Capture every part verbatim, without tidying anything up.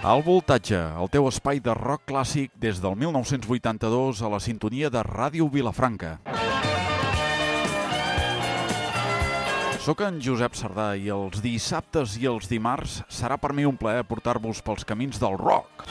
Al Voltatge, el teu espai de rock clàssic des del mil nou-cents vuitanta-dos a la sintonia de Ràdio Vilafranca. Soc en Josep Sardà i els dissabtes i els dimarts serà per mi un plaer portar-vos pels camins del rock.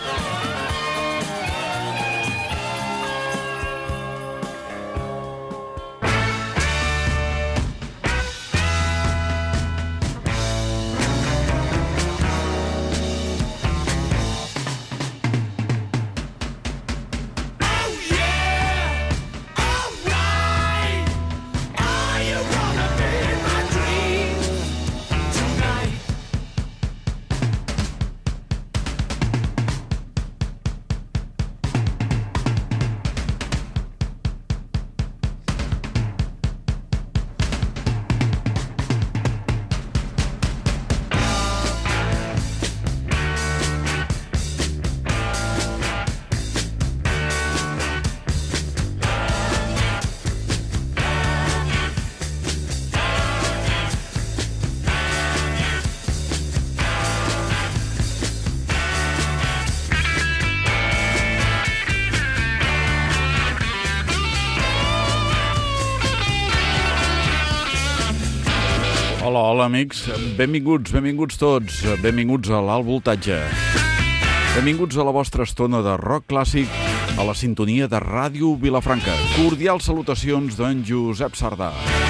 Hola, hola amics, benvinguts, benvinguts tots, benvinguts a l'Alt Voltatge. Benvinguts a la vostra estona de rock clàssic a la sintonia de Ràdio Vilafranca. Cordials salutacions d'en Josep Sardà.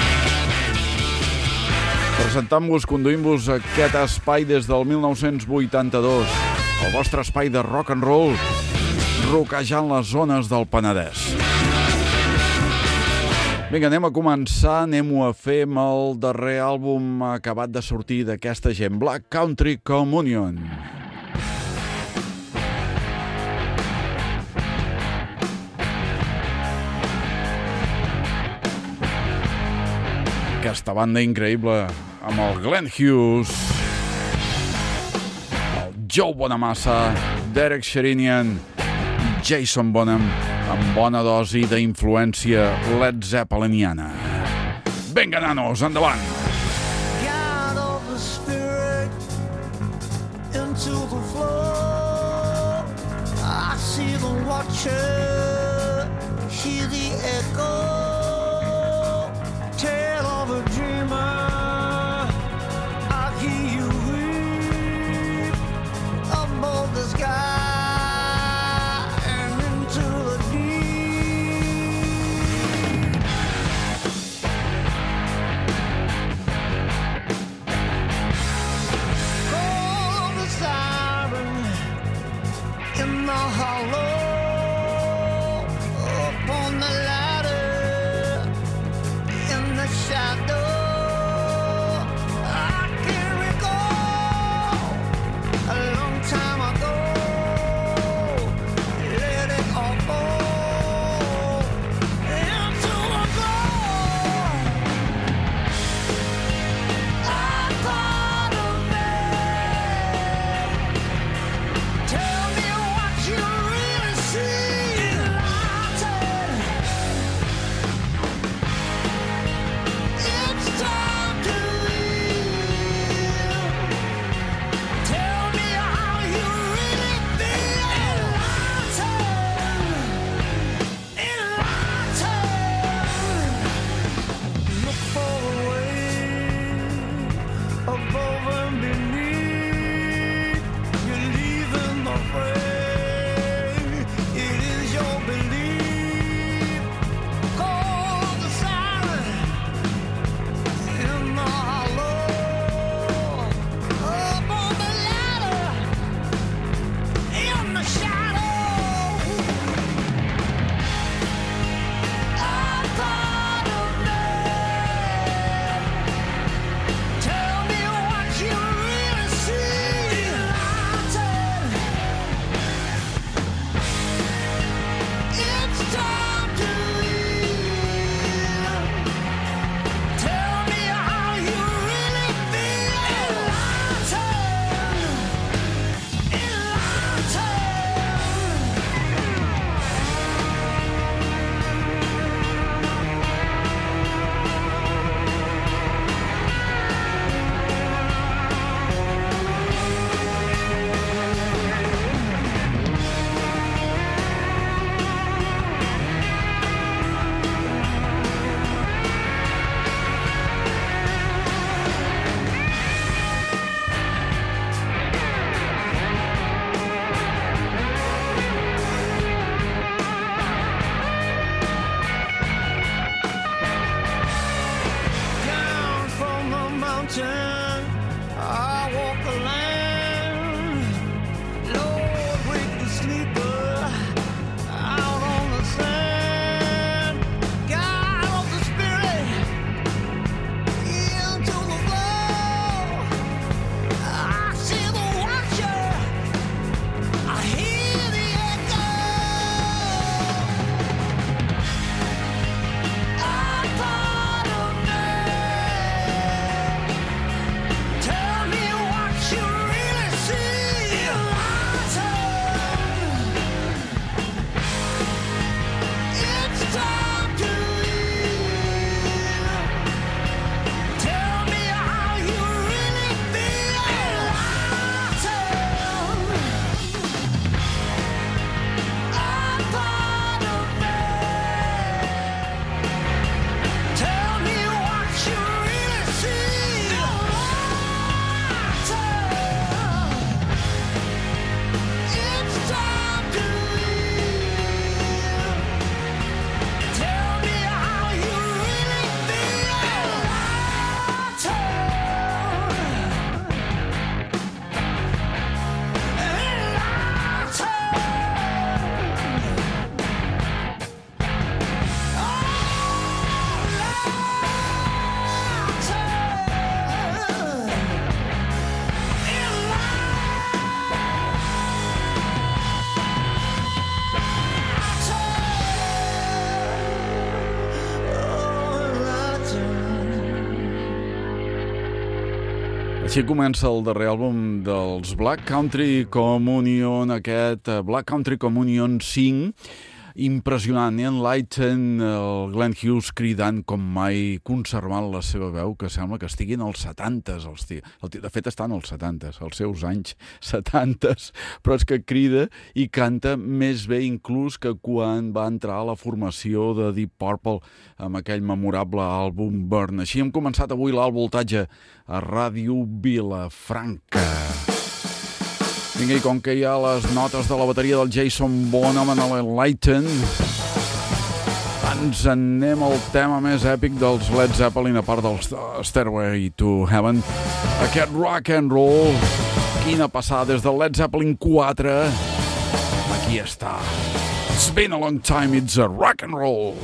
Presentant-vos, conduint-vos aquest espai des del mil nou-cents vuitanta-dos, el vostre espai de rock and roll, roquejant les zones del Penedès. Vinga, anem a començar, anem-ho a fer amb el darrer àlbum acabat de sortir d'aquesta gent, Black Country Communion. Aquesta banda increïble amb el Glenn Hughes, el Joe Bonamassa, Derek Sherinian, Jason Bonham, amb bona dosi d'influència Led Zeppeliniana. Vinga, nanos, endavant! God of the spirit into the floor. I see the watcher, hear the echo, tale of a dreamer. I hear you weep above the sky. Hollow upon the ladder, lantern, I walk the land. Lord, wake the sleeper out on the sand. God of the spirit into the flow. I see the watcher, I hear the echo. I'm part of me. Tell me what you really see. Lantern. It's time to leave. Tell me how you really feel. Lantern. I'm part of me. Tell me what you really see. Lantern. It's time to leave. Tell me how you really feel. Així comença el darrer àlbum dels Black Country Communion, aquest eh, Black Country Communion cinc, impressionant, Enlighten, el Glenn Hughes cridant com mai, conservant la seva veu, que sembla que estiguin als setantes, els tia. El tia, de fet estan als setantes, als seus anys setantes, però és que crida i canta més bé inclús que quan va entrar a la formació de Deep Purple amb aquell memorable àlbum Burn. Així hem començat avui l'alt voltatge a Ràdio Vilafranca. Vinga, i com que hi ha les notes de la bateria del Jason Bonham en l'Enlighten, ens anem al tema més èpic dels Led Zeppelin, a part del Stairway to Heaven. Aquest rock and roll, quina passada, des del Led Zeppelin quatre, aquí està. It's been a long time, it's a rock and roll.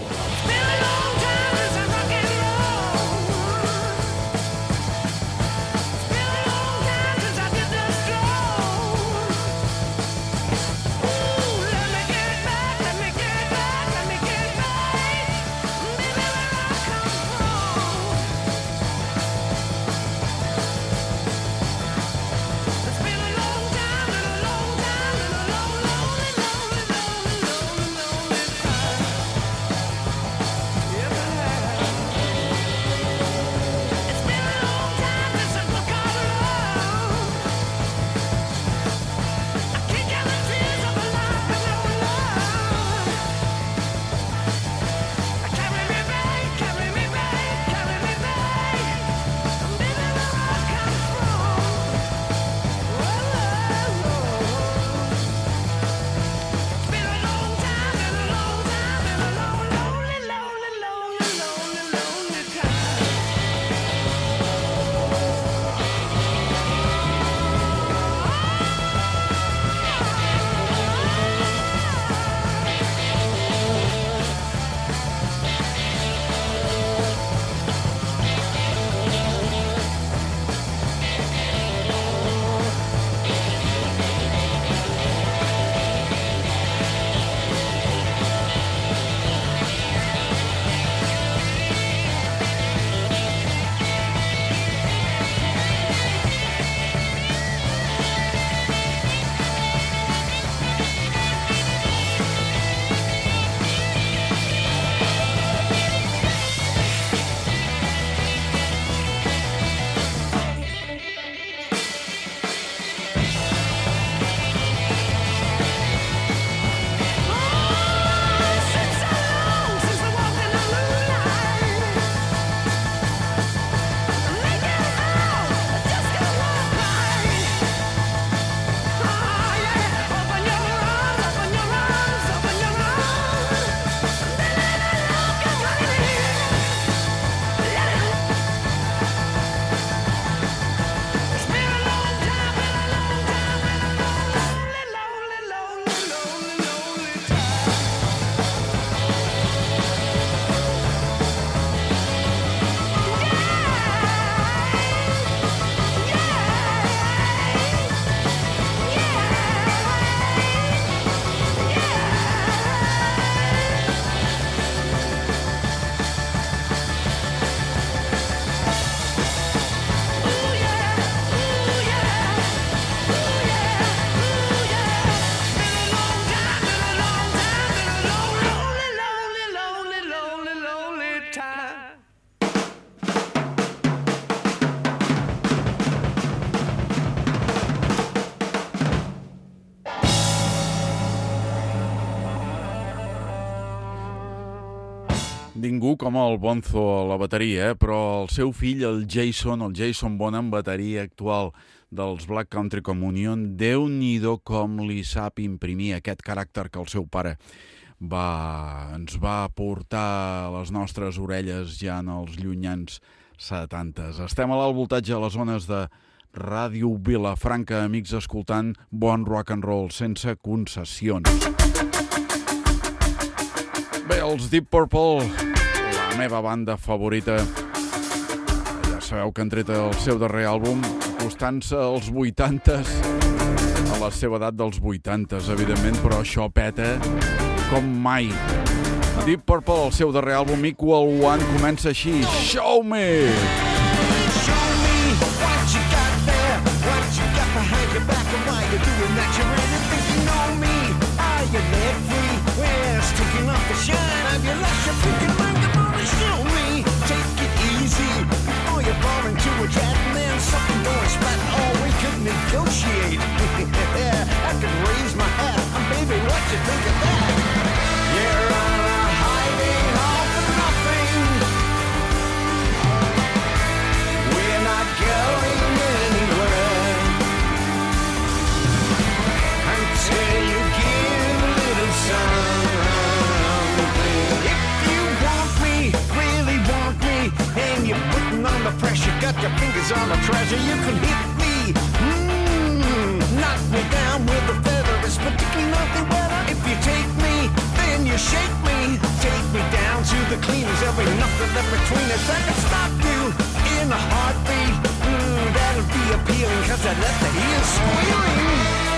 Ningú com el Bonzo a la bateria, eh? Però el seu fill, el Jason, el Jason Bonham, bateria actual dels Black Country Communion, Déu-n'hi-do com li sap imprimir aquest caràcter que el seu pare va, ens va portar a les nostres orelles ja en els llunyans setantes. Estem a l'alt voltatge a les zones de Ràdio Vilafranca, amics, escoltant bon rock and roll sense concessions. Bé, els Deep Purple, la meva banda favorita, ja sabeu que han tret el seu darrer àlbum acostant-se als vuitantes, a la seva edat dels vuitantes, evidentment, però això peta com mai. Deep Purple, el seu darrer àlbum, Equal One, comença així: Show me! Show me what you got there, what you got behind your back, and why you're doing that. You really think you know me? Are you let free? Well, it's taking off the shine. Have you lost your freaking mind? Come on and show me. Take it easy before you fall into a trap, and then something going splat. Oh, we could negotiate. I could raise my hat, and baby, what you think of that? You're on a hiding all for nothing. We're not going anywhere until you give a little something. If you want me, really want me, and you're putting on the pressure, got your fingers on the treasure, you can hit me. Mmm, knock me down with a feather. It's particularly nothing better. If you take me, then you shake me. Take me down to the cleaners. There'll be nothing left between us that can stop you in a heartbeat. Mmm, that'll be appealing, cause I left the ears squealing.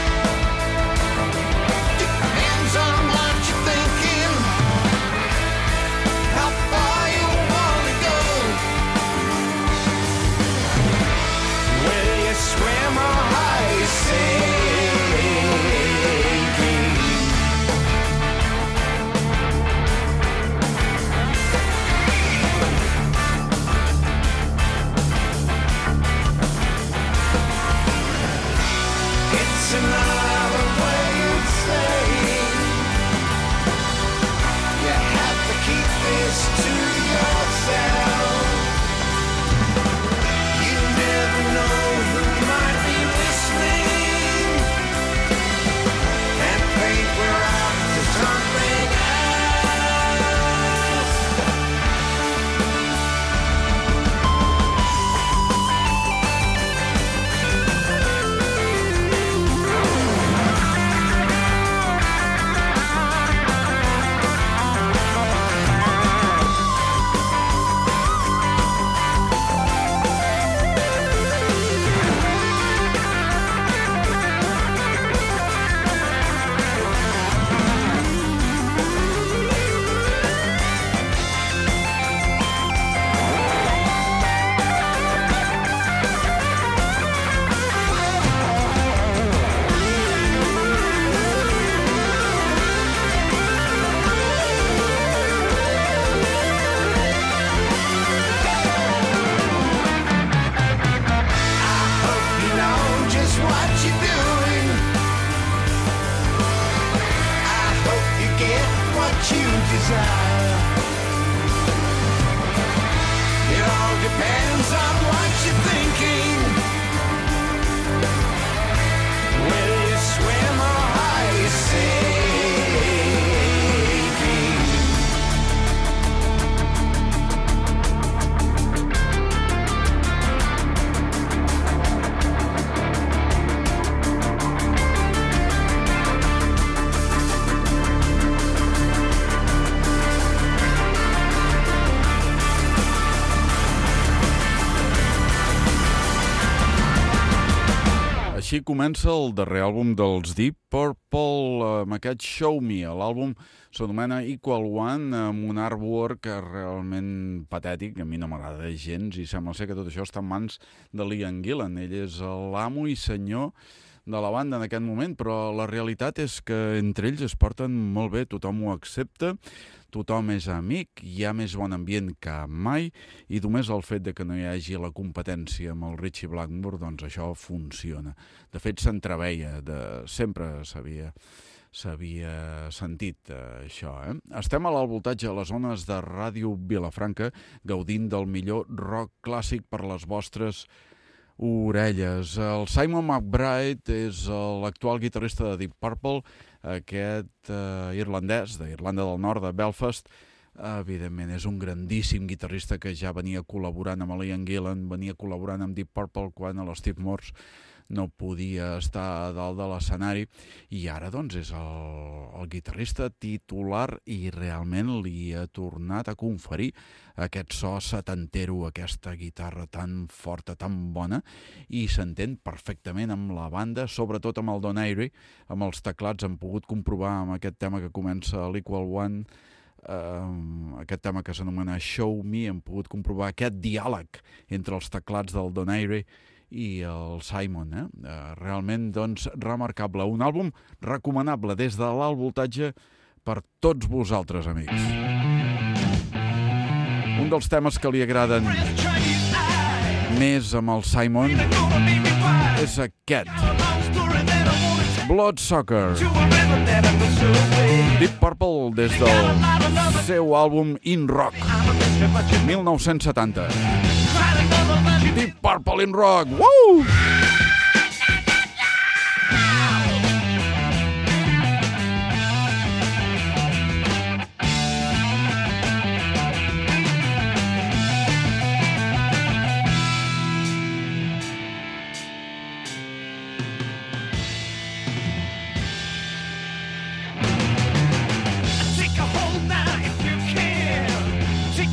Depends on what you're thinking, how far you wanna go. Will you swim or are you sinking? It's another way of saying you have to keep this to yourself. You never know who might be listening, and think we're up to something else. Així comença el darrer àlbum dels Deep Purple, amb aquest Show Me. L'àlbum s'anomena Equal One, amb un artwork realment patètic, a mi no m'agrada gens, i sembla ser que tot això està en mans de Ian Gillan. Ell és l'amo i senyor de la banda en aquest moment, però la realitat és que entre ells es porten molt bé, tothom ho accepta, tothom és amic, hi ha més bon ambient que mai, i només el fet de que no hi hagi la competència amb el Ritchie Blackmore, doncs això funciona. De fet, s'entreveia, de... sempre s'havia s'havia sentit uh, això. Eh? Estem a l'alt voltatge a les zones de Ràdio Vilafranca, gaudint del millor rock clàssic per les vostres orelles. El Simon McBride és l'actual guitarrista de Deep Purple, aquest uh, irlandès, d'Irlanda del Nord, de Belfast. Evidentment, és un grandíssim guitarrista que ja venia col·laborant amb Ian Gillan, venia col·laborant amb Deep Purple quan l'Steve Morse no podia estar a dalt de l'escenari, i ara doncs és el, el guitarrista titular i realment li ha tornat a conferir aquest so setantero, aquesta guitarra tan forta, tan bona, i s'entén perfectament amb la banda, sobretot amb el Don Airey, amb els teclats. Hem pogut comprovar amb aquest tema que comença a l'Equal One, Uh, aquest tema que s'anomena Show Me, hem pogut comprovar aquest diàleg entre els teclats del Don Airey i el Simon. Eh? Uh, realment, doncs, remarcable. Un àlbum recomanable des de l'alt voltatge per tots vosaltres, amics. Un dels temes que li agraden més amb el Simon és aquest, Bloodsucker. Deep Purple des del seu àlbum In Rock, mil nou-cents setanta. Deep Purple In Rock, woo!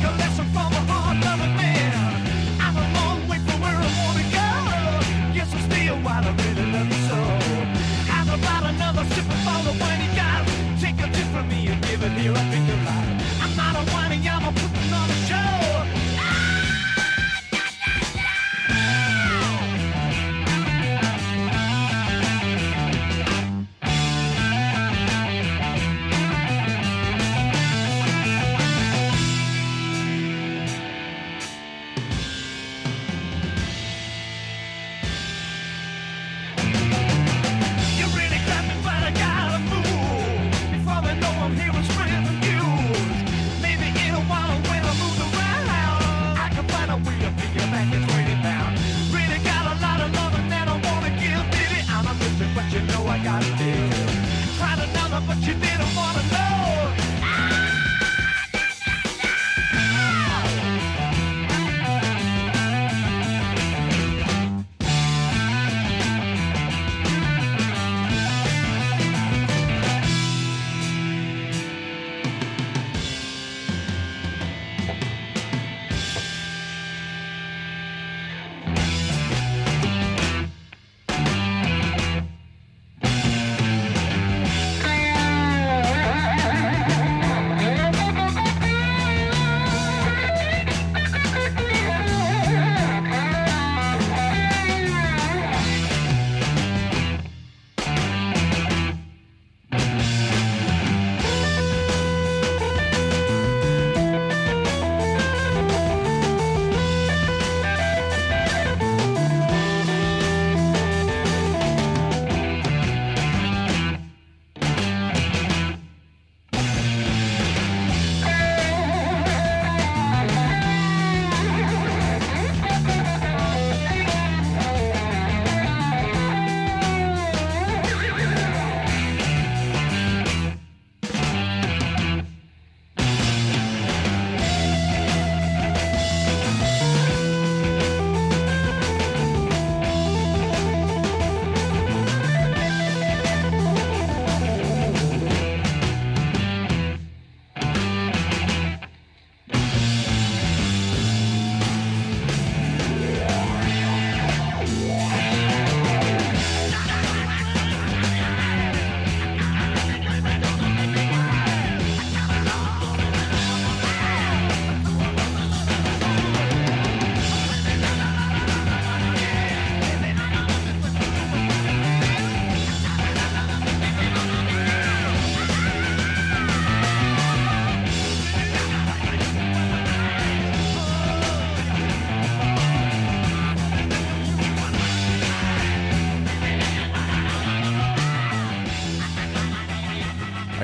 Yes, I'm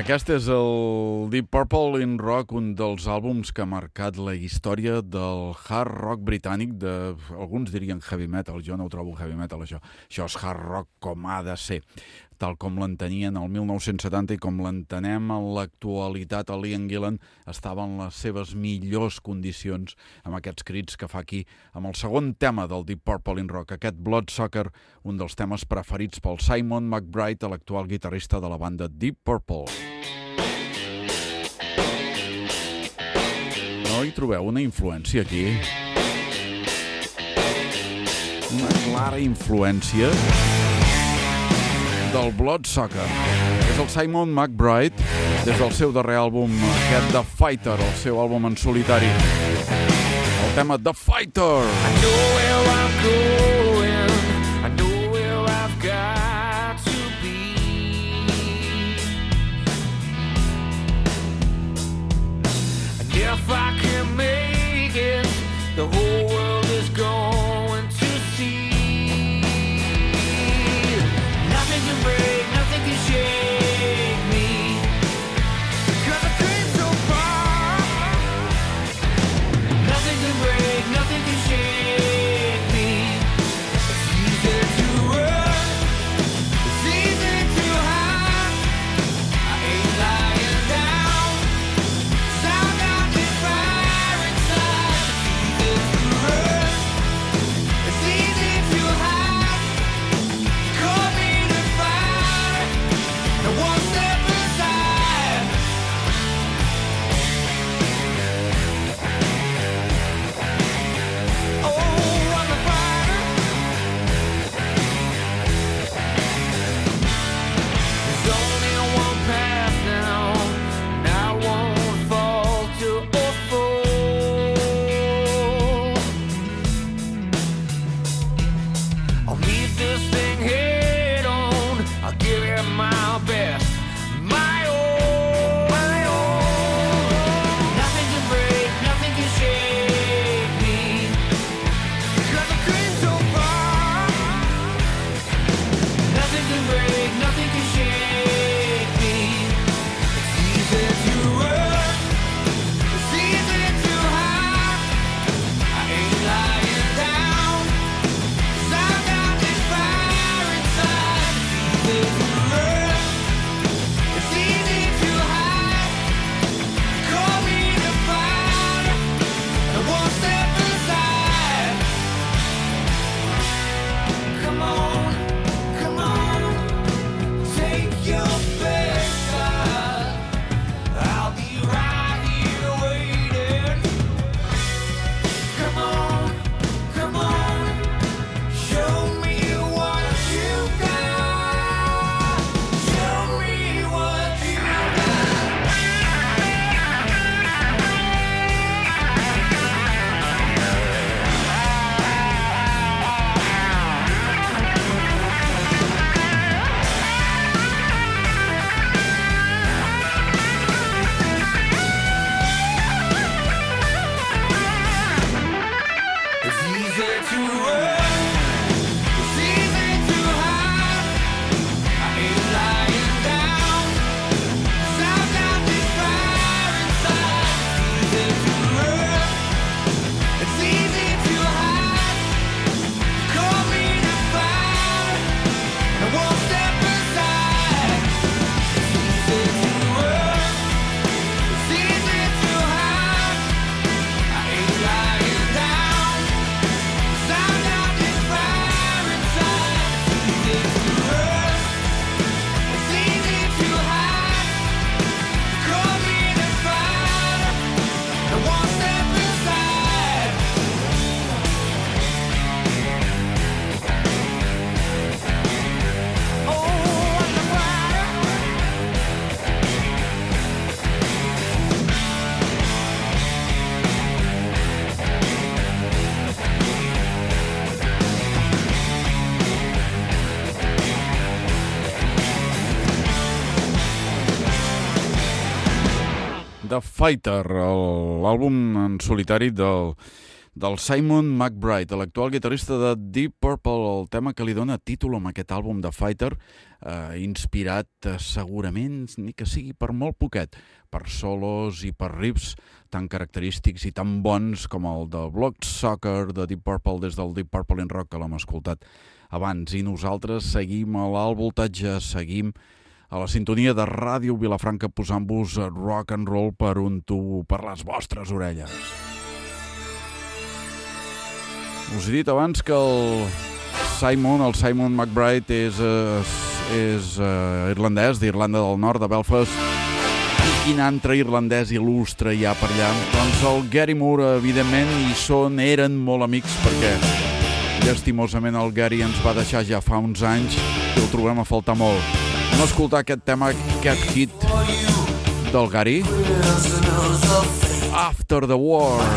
Aquest és el Deep Purple in Rock, un dels àlbums que ha marcat la història del hard rock britànic, de, alguns dirien heavy metal, jo no ho trobo heavy metal això, això és hard rock com ha de ser, tal com l'entenien el mil nou-cents setanta i com l'entenem en l'actualitat. El Ian Gillan estava en les seves millors condicions amb aquests crits que fa aquí amb el segon tema del Deep Purple in Rock, aquest Bloodsucker, un dels temes preferits pel Simon McBride, l'actual guitarrista de la banda Deep Purple. No hi trobeu una influència aquí? Una clara influència del Bloodsucker. És el Simon McBride des del seu darrer àlbum, aquest The Fighter, el seu àlbum en solitari. El tema The Fighter. I know where I'm going, I know where I've got to be, and if I can make it, the whole world is going to see. Nothing can break, nothing can shake me, 'cause I came so far. Nothing can break, nothing can shake me. It's easy to run, it's easy to hide. I ain't lying down, 'cause I got this fire inside. It's easy to run, it's easy to hide. Call me the fire, and one step aside. Oh, I'm a fighter. There's only one path now, and I won't falter or fall. I'll meet this thing head on. I'll give it my best, my all, my all. Nothing can break, nothing can shake me, 'cause I came so far. Nothing can break, nothing can shake me. It's easy to run, it's easy to hide. I ain't lying down, 'cause I got this fire inside. It's easy to run, it's easy to hide. Call me the fire, and one step aside. Come on, come on, take your best shot. I'll be right here waiting. Come on, come on, show me what you got. Show me what you It's easy to run, it's easy to hide. I ain't lying down, 'cause I've got this fire inside. It's easy to run, it's easy to hide. Call me the fire, and one step aside. It's easy to run, it's easy to hide. I ain't lying down, 'cause I've got this fire inside. It's easy to run, it's easy to hide. Call me the fire, and one step aside. Oh, I'm the fire. The Fighter, el- l'àlbum en solitari del del Simon McBride, l'actual guitarrista de Deep Purple, el tema que li dona títol amb aquest àlbum de Fighter, eh, inspirat eh, segurament, ni que sigui per molt poquet, per solos i per riffs tan característics i tan bons com el de Blood Soccer de Deep Purple des del Deep Purple in Rock que l'hem escoltat abans. I nosaltres seguim a l'alt voltatge, seguim a la sintonia de Ràdio Vilafranca posant-vos rock and roll per un tubo, per les vostres orelles. Us he dit abans que el Simon, el Simon McBride és, és uh, irlandès, d'Irlanda del Nord, de Belfast. I quin altre irlandès il·lustre hi ha per allà? Doncs el Gary Moore, evidentment, i són, eren molt amics perquè llastimosament el Gary ens va deixar ja fa uns anys i el trobem a faltar molt. Anem a escoltar aquest tema, aquest hit del Gary. After the War.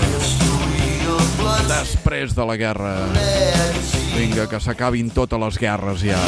Després de la guerra. Vinga, que s'acabin totes les guerres ja.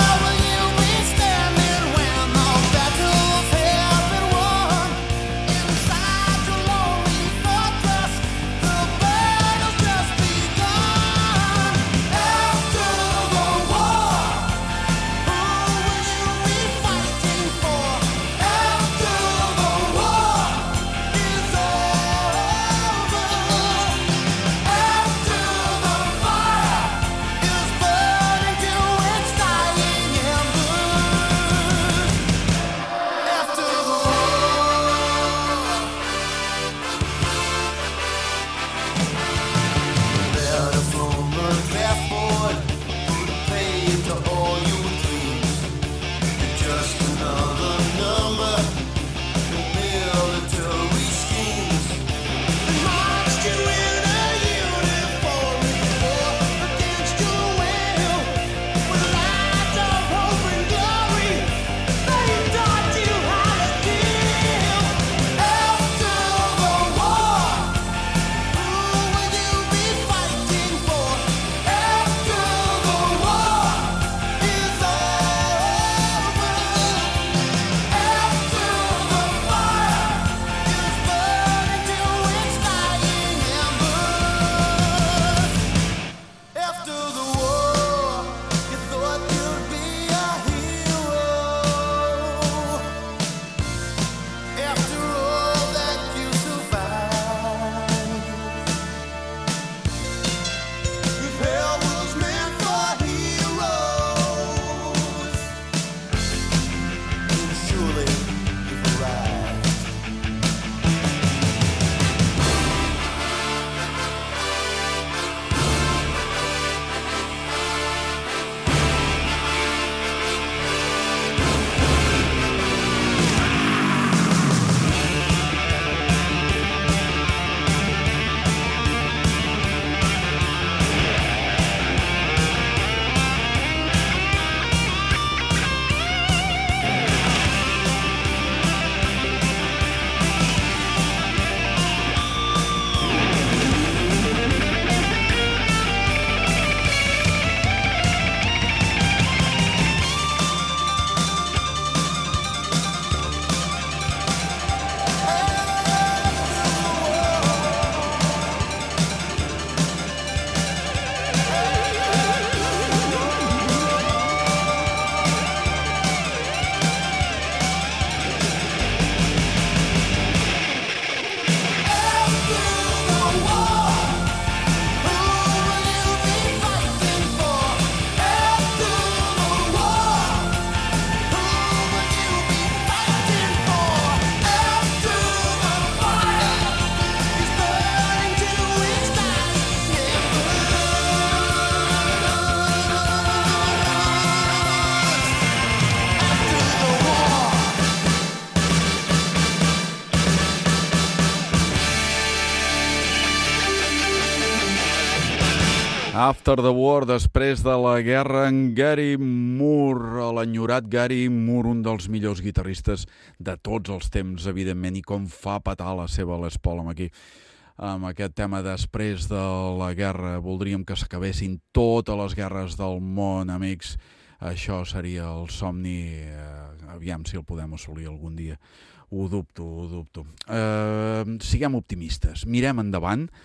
After the War, després de la guerra, en Gary Moore, l'enyorat Gary Moore, un dels millors guitarristes de tots els temps, evidentment, i com fa petar la seva Les Paul amb aquí. Amb aquest tema després de la guerra, voldríem que s'acabessin totes les guerres del món, amics. Això seria el somni, eh, aviam si el podem assolir algun dia. Ho dubto, ho dubto. Eh, siguem optimistes, mirem endavant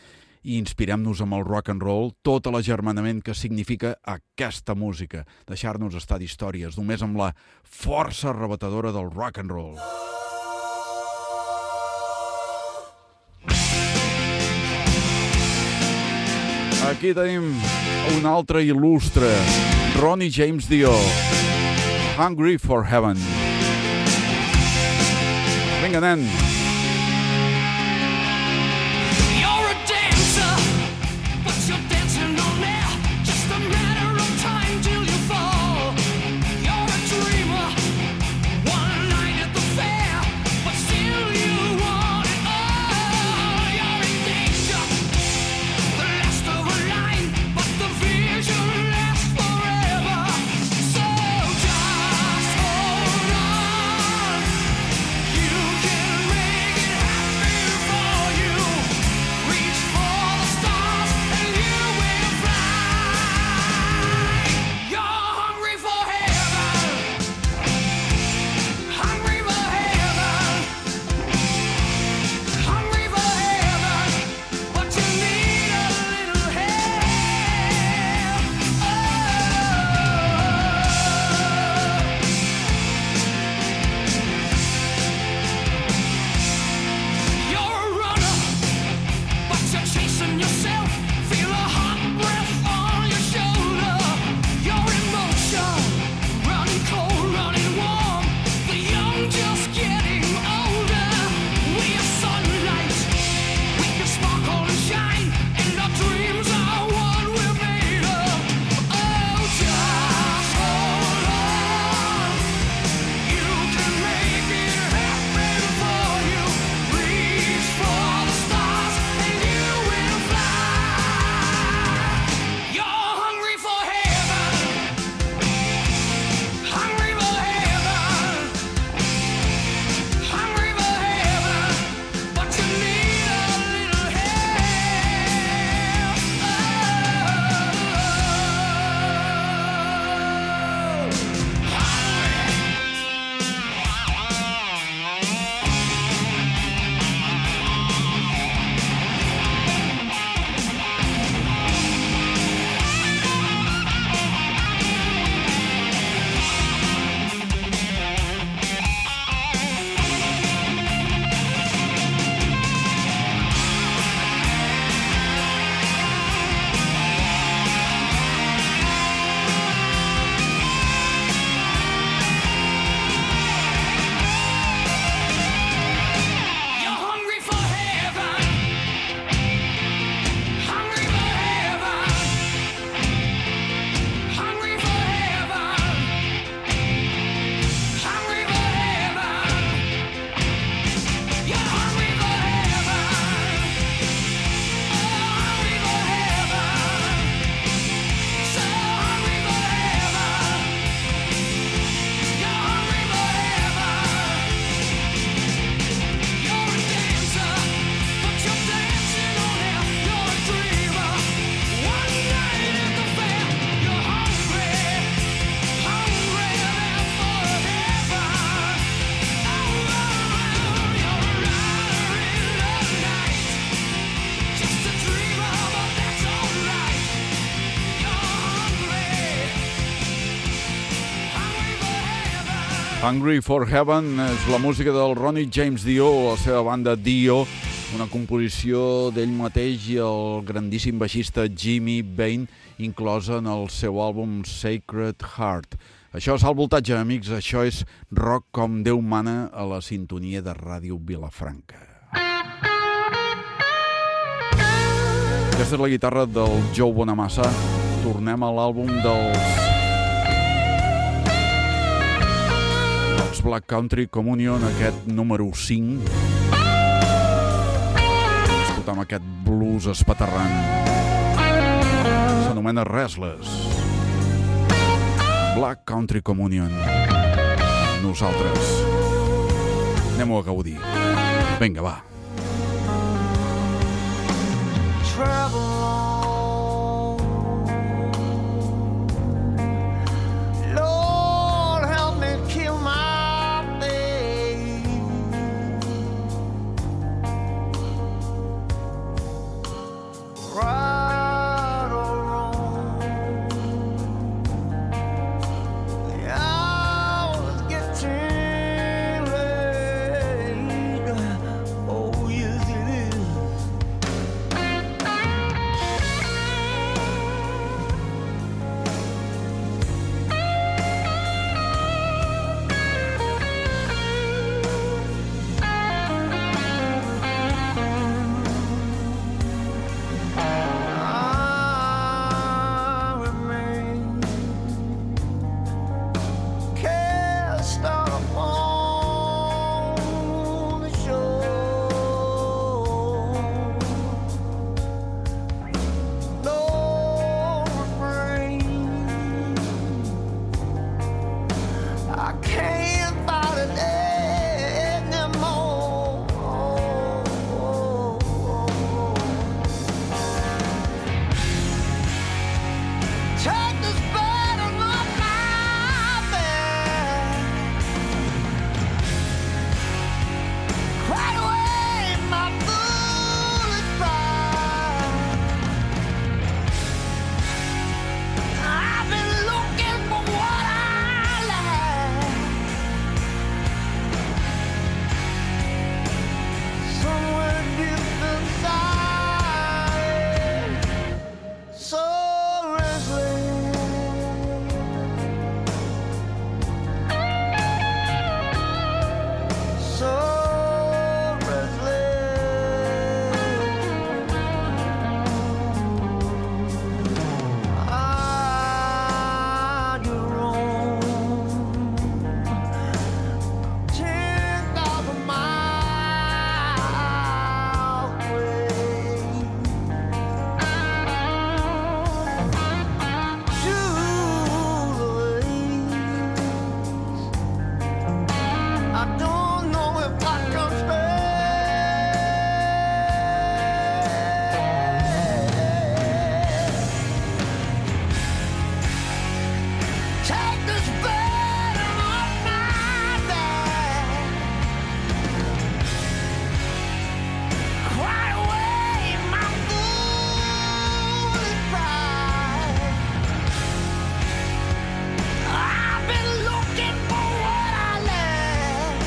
i inspirem-nos amb el rock and roll, tot l'agermanament que significa aquesta música, deixar-nos estar d'històries, només amb la força arrebatadora del rock and roll. Aquí tenim un altre il·lustre, Ronnie James Dio, Hungry for Heaven. Vinga, nen. You're a dancer, but you're dancing on air. Just a matter of time till you fall. You're a dreamer, one night at the fair, but still you want it all. You're in danger, the last of a line, but the vision lasts forever. So just hold on. You can make it happen for you. Reach for the stars and you will fly. You're hungry for heaven. Hungry for heaven. Hungry for heaven. But you need a little help. Oh. You're a runner, but you're chasing yourself. Feel a hot breath on your shoulder. You're in motion, running cold, running warm. The young just getting older. We're sunlight, we can sparkle and shine, and our dreams are what we're made of. Oh, just hold on. You can make it happen for you. Reach for the stars and you will fly. You're hungry for heaven. Hungry for heaven. Hungry for heaven. But you need a little help. You're hungry for heaven. Hungry for heaven. Hungry for heaven. Hungry for heaven. You're hungry for heaven. Oh, hungry for heaven. So hungry for heaven. You're hungry for heaven. You're a dancer, but you're dancing on air. You're a dreamer, one night at the fair. You're hungry, hungry there forever. Oh, you're a rider in the night, just a dreamer, but that's alright. You're hungry, hungry for heaven. Hungry for Heaven és la música del Ronnie James Dio, la seva banda Dio, una composició d'ell mateix i el grandíssim baixista Jimmy Bain, inclosa en el seu àlbum Sacred Heart. Això és Alt Voltatge, amics, això és rock com Déu mana a la sintonia de Ràdio Vilafranca. Aquesta és la guitarra del Joe Bonamassa. Tornem a l'àlbum dels els Black Country Communion, aquest número cinc. Escoltam aquest blues espaterrant. S'anomena Restless. Black Country Communion. Nosaltres anem-ho a gaudir. Vinga, va. Travel on. Lord, help me kill my faith. right or wrong. The hours getting late. Oh yes it is. I remain cast out upon the shore. No refrain. I can't fight it anymore. Take this burden off my back. Cry away my foolish pride. I've been looking for what I lack. Somewhere deep inside, so restless. So restless. I do wrong. Ten thousand miles away. To the waves. I don't know if I can stay. Take this burden off my back. Cry away my foolish pride. I've been looking for what I lack.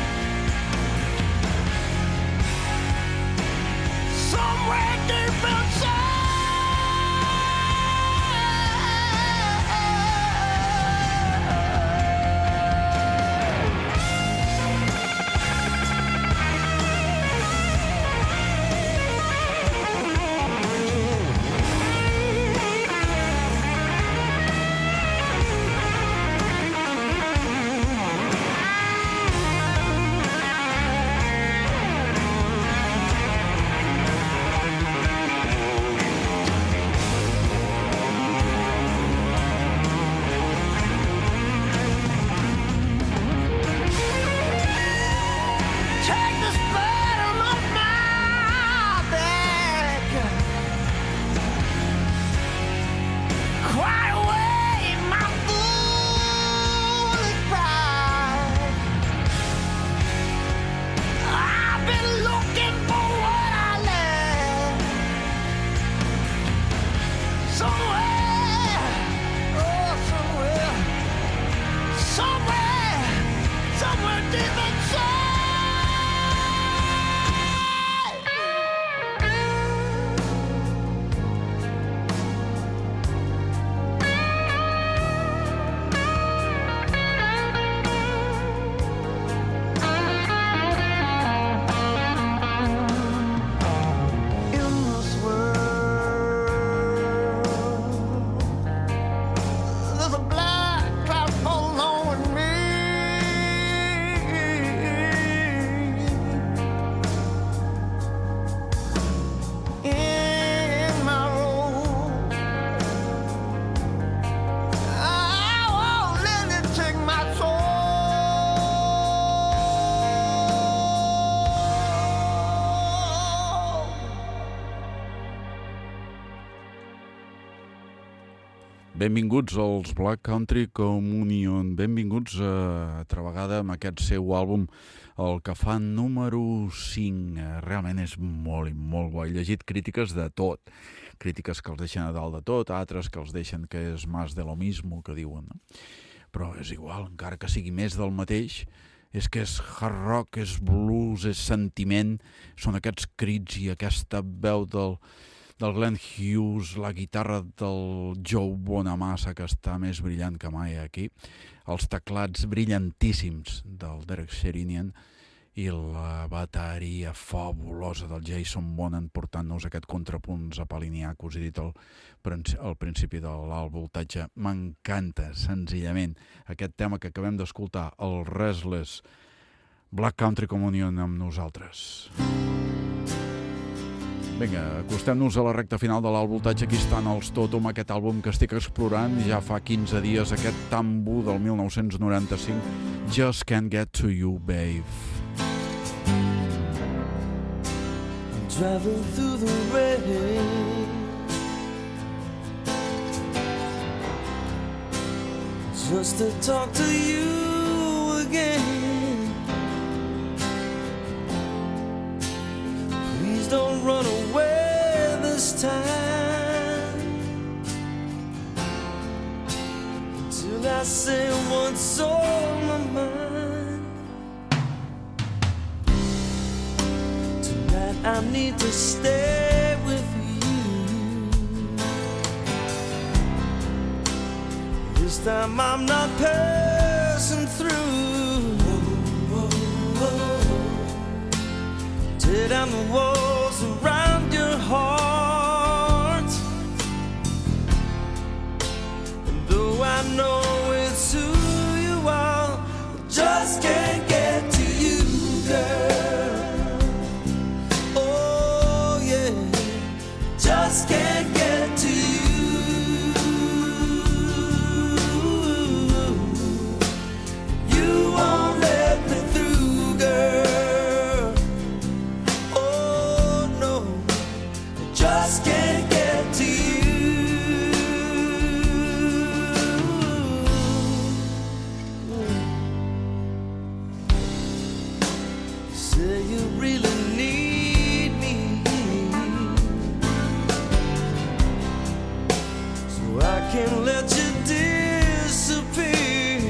Somewhere deep Take this burden off my back. Cry away my foolish pride. I've been looking for what I lack. Somewhere, oh somewhere, somewhere, somewhere deep inside. In this world Benvinguts als Black Country Communion, benvinguts a altra vegada amb aquest seu àlbum, el que fa número cinc. Realment és molt i molt bo. He llegit crítiques de tot, crítiques que els deixen a dalt de tot, altres que els deixen que és más de lo mismo, que diuen, no? Però és igual, encara que sigui més del mateix, és que és hard rock, és blues, és sentiment, són aquests crits i aquesta veu del... del Glenn Hughes, la guitarra del Joe Bonamassa, que està més brillant que mai aquí, els teclats brillantíssims del Derek Sherinian i la bateria fabulosa del Jason Bonham portant-nos aquest contrapunt zapalinià que us he dit al, al principi de l'alt voltatge. M'encanta, senzillament, aquest tema que acabem d'escoltar, el Restless, Black Country Communion amb nosaltres. Vinga, acostem-nos a la recta final de l'alt voltatge. Aquí estan els Totom, aquest àlbum que estic explorant ja fa quinze dies, aquest tambo del mil nou-cents noranta-cinc, Just Can't Get To You, Babe. I'm driving through the rain, just to talk to you again. Don't run away this time till I say what's on my mind. Tonight I need to stay with you. This time I'm not passing through. Tear down the walls around your heart, and though I know it's who you are, I just can't get to you, girl. Oh yeah, just can't get to you. You won't let me through, girl. Just can't get to you. Say you really need me, so I can't let you disappear.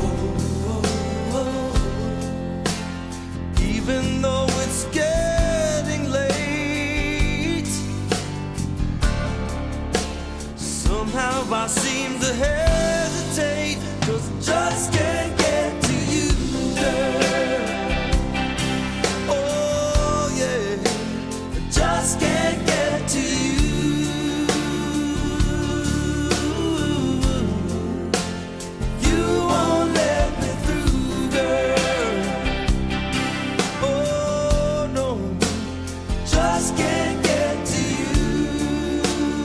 Even though it's getting late, somehow I seem to hesitate, 'cause I just can't get to you, girl. Oh yeah, I just can't get to you. You won't let me through, girl. Oh no, just can't get to you.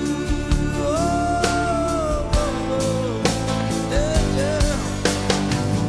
Oh,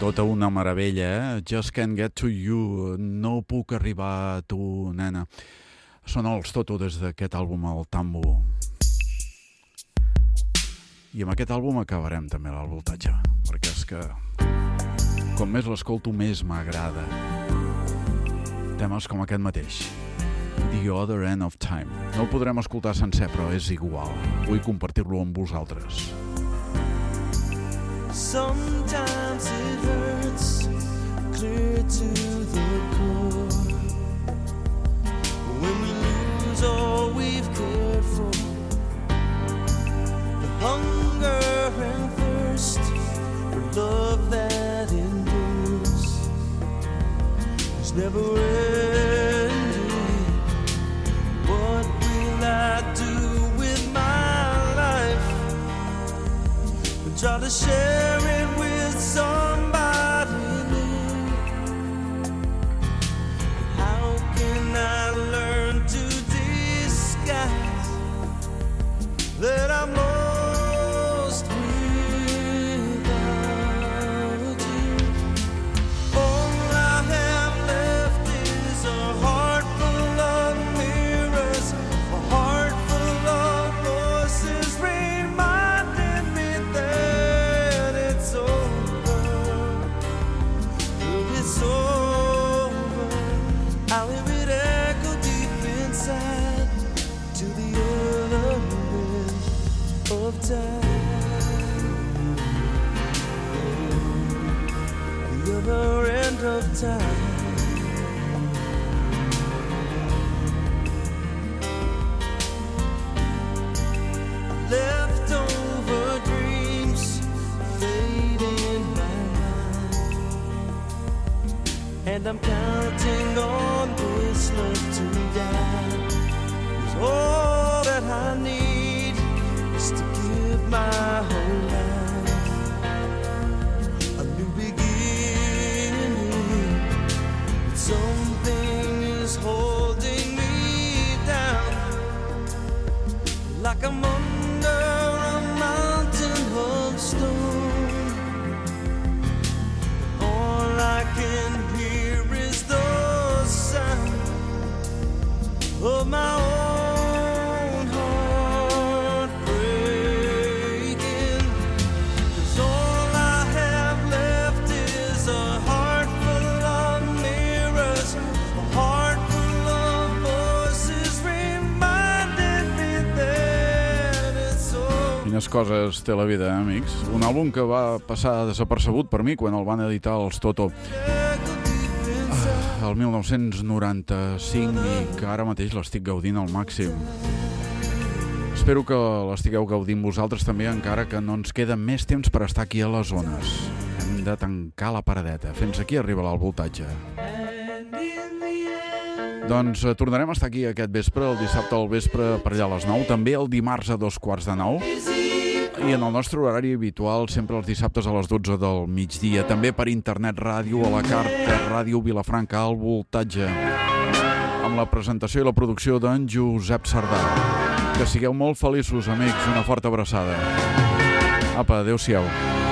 Tota una meravella, eh? Just can't get to you. No puc arribar a tu, nena. Són els Toto des d'aquest àlbum, el Tambo. I amb aquest àlbum acabarem també el voltatge, perquè és que com més l'escolto més m'agrada. Temes com aquest mateix, The Other End of Time. No el podrem escoltar sencer, però és igual. Vull compartir-lo amb vosaltres. Sometimes it hurts clear to the core when we lose all we've cared for. The hunger and thirst for love that endures is never ending. What will I do with my life? Try to share it with somebody new. How can I learn to disguise that I'm lost without you? All I have left is a heart full of mirrors, a heart full of voices reminding me that it's over. It's over. I'll hear it echo deep inside to the other end of time. The other end of time. Leftover dreams fade in my mind, and I'm counting on this love to die. 'Cause all that I need is to give my whole life a new beginning. But something is holding me down, like I'm under a mountain of stone. All I can hear is the sound of my own heart breaking. 'Cause all I have left is a heart full of mirrors, a heart full of voices reminding me that it's over. Quines coses té la vida, eh, amics? Un àlbum que va passar desapercebut per mi quan el van editar els Toto el mil nou-cents noranta-cinc i que ara mateix l'estic gaudint al màxim. Espero que l'estigueu gaudint vosaltres també, encara que no ens queda més temps per estar aquí a les zones. Hem de tancar la paradeta. Fins aquí arriba el voltatge. Doncs eh, tornarem a estar aquí aquest vespre, el dissabte al vespre per allà a les nou, també el dimarts a dos quarts de nou, i en el nostre horari habitual sempre els dissabtes a les dotze del migdia, també per internet, ràdio a la carta, ràdio Vilafranca, al voltatge, amb la presentació i la producció d'en Josep Sardà. Que sigueu molt feliços, amics, una forta abraçada. Apa, adeu-siau.